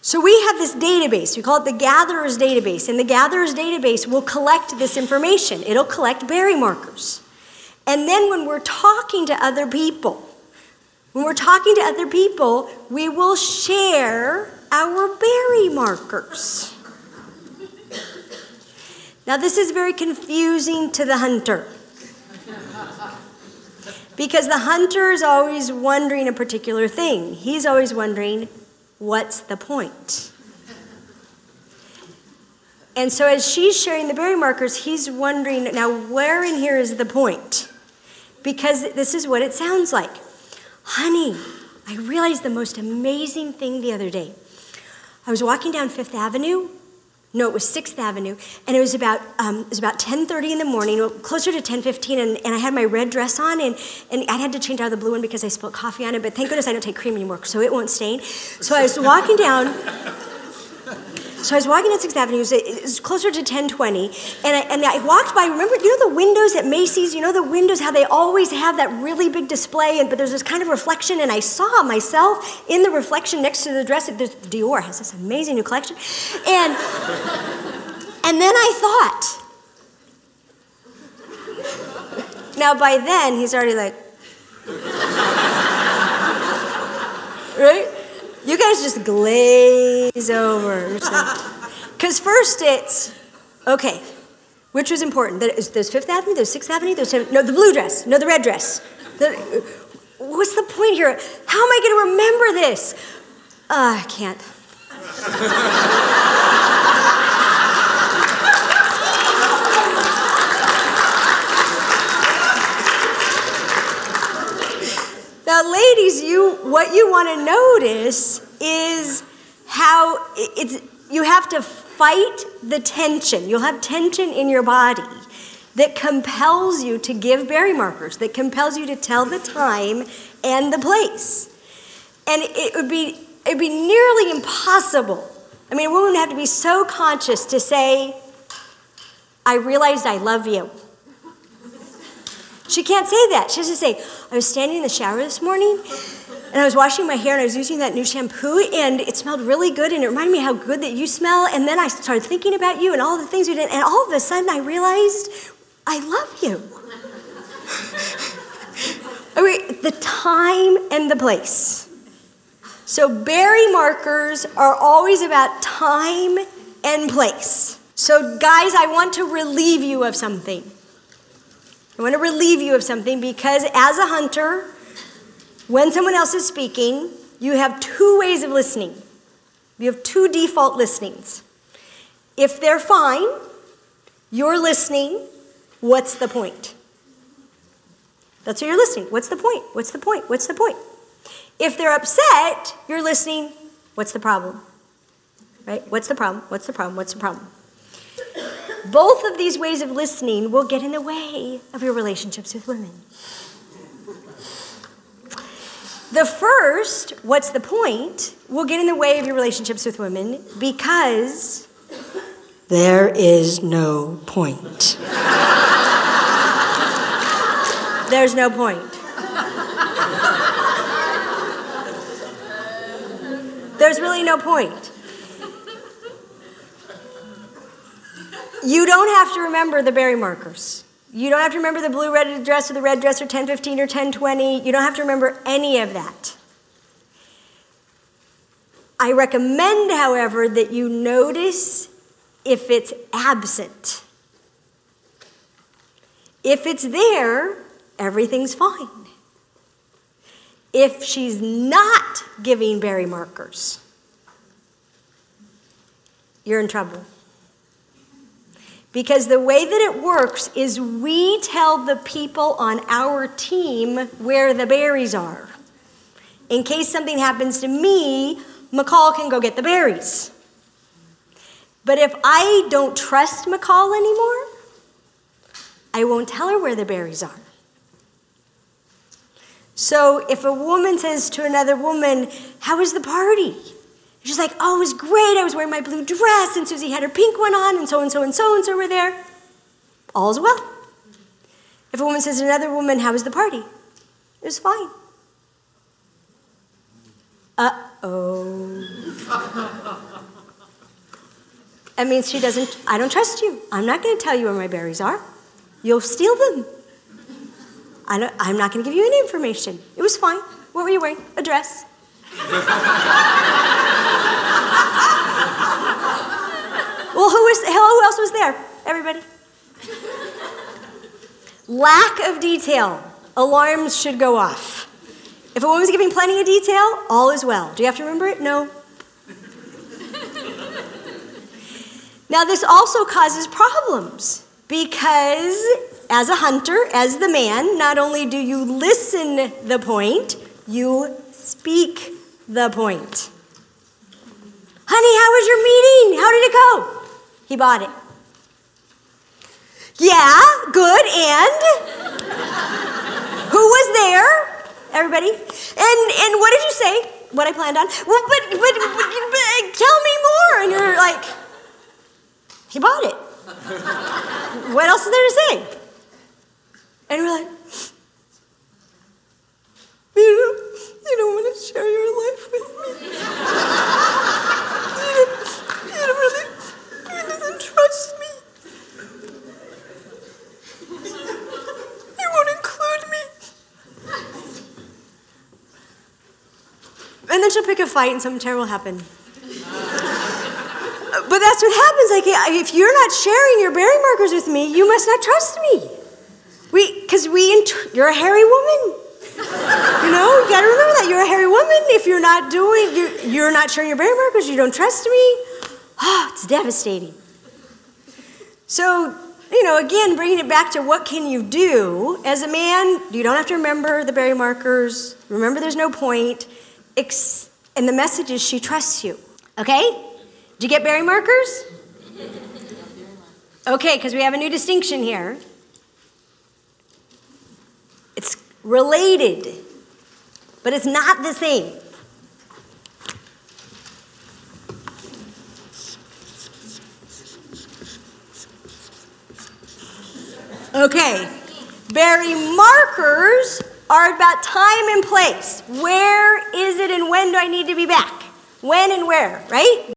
So we have this database. We call it the Gatherer's Database. And the Gatherer's Database will collect this information. It'll collect berry markers. And then when we're talking to other people, we will share our berry markers. Now, this is very confusing to the hunter. Because the hunter is always wondering a particular thing. He's always wondering, what's the point? And so as she's sharing the berry markers, he's wondering, now where in here is the point? Because this is what it sounds like. Honey, I realized the most amazing thing the other day. I was walking down Fifth Avenue. No, it was 6th Avenue, and it was about 10:30 in the morning, closer to 10:15, and I had my red dress on, and I had to change out of the blue one because I spilled coffee on it, but thank goodness I don't take cream anymore, so it won't stain. So I was walking down 6th Avenue, it was closer to 10:20, and I walked by, remember, you know the windows at Macy's, you know the windows, how they always have that really big display, but there's this kind of reflection, and I saw myself in the reflection next to the dress. Dior has this amazing new collection, and then I thought, now by then, he's already like, right? You guys just glaze over. Because first it's, okay, which was important? There's 5th Avenue, there's 6th Avenue, no, the blue dress, no, the red dress. What's the point here? How am I going to remember this? I can't. Now, ladies, what you want to notice is how you have to fight the tension. You'll have tension in your body that compels you to give berry markers, that compels you to tell the time and the place. And it would be nearly impossible. I mean, a woman would have to be so conscious to say, I realized I love you. She can't say that. She has to say, I was standing in the shower this morning, and I was washing my hair, and I was using that new shampoo, and it smelled really good, and it reminded me how good that you smell, and then I started thinking about you and all the things we did, and all of a sudden I realized, I love you. I mean, the time and the place. So berry markers are always about time and place. So guys, I want to relieve you of something. I want to relieve you of something because as a hunter, when someone else is speaking, you have 2 ways of listening. You have 2 default listenings. If they're fine, you're listening, what's the point? That's what you're listening. What's the point? What's the point? What's the point? If they're upset, you're listening, what's the problem? Right? What's the problem? What's the problem? What's the problem? Both of these ways of listening will get in the way of your relationships with women. The first, what's the point, will get in the way of your relationships with women because there is no point. There's no point. There's really no point. You don't have to remember the berry markers. You don't have to remember the blue red dress or the red dress or 10:15 or 10:20. You don't have to remember any of that. I recommend, however, that you notice if it's absent. If it's there, everything's fine. If she's not giving berry markers, you're in trouble. Because the way that it works is we tell the people on our team where the berries are. In case something happens to me, McCall can go get the berries. But if I don't trust McCall anymore, I won't tell her where the berries are. So if a woman says to another woman, how was the party? She's like, oh, it was great. I was wearing my blue dress, and Susie had her pink one on, and so-and-so and so-and-so were there. All's well. If a woman says to another woman, how was the party? It was fine. Uh-oh. That means I don't trust you. I'm not going to tell you where my berries are. You'll steal them. I'm not going to give you any information. It was fine. What were you wearing? A dress. Well, who else was there? Everybody. Lack of detail. Alarms should go off. If a woman's giving plenty of detail, all is well. Do you have to remember it? No. Now, this also causes problems because as a hunter, as the man, not only do you listen the point, you speak the point. Honey, how was your meeting? How did it go? He bought it. Yeah, good, and? Who was there? Everybody? And what did you say? What I planned on? Well, but tell me more. And you're like, he bought it. What else is there to say? And we're like, you don't want to share your life with me. He doesn't trust me. He won't include me. And then she'll pick a fight and something terrible will happen. But that's what happens. Like, if you're not sharing your berry markers with me, you must not trust me. You're a hairy woman. You know, you gotta remember that. You're a hairy woman. If you're not sharing your berry markers, you don't trust me. Oh, it's devastating. So, again, bringing it back to what can you do? As a man, you don't have to remember the berry markers. Remember there's no point. And the message is she trusts you. Okay? Did you get berry markers? Okay, because we have a new distinction here. It's related, but it's not the same. Okay, berry markers are about time and place. Where is it and when do I need to be back? When and where, right?